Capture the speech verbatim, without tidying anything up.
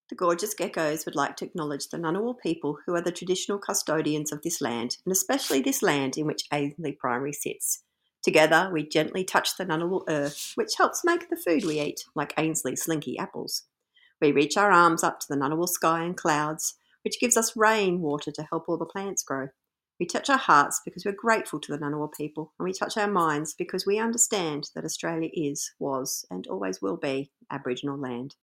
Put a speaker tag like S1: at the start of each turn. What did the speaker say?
S1: The gorgeous geckos would like to acknowledge the Ngunnawal people who are the traditional custodians of this land, and especially this land in which Ainsley Primary sits. Together, we gently touch the Ngunnawal earth, which helps make the food we eat, like Ainsley slinky apples. We reach our arms up to the Ngunnawal sky and clouds, which gives us rain water to help all the plants grow. We touch our hearts because we're grateful to the Ngunnawal people, and we touch our minds because we understand that Australia is, was, and always will be Aboriginal land.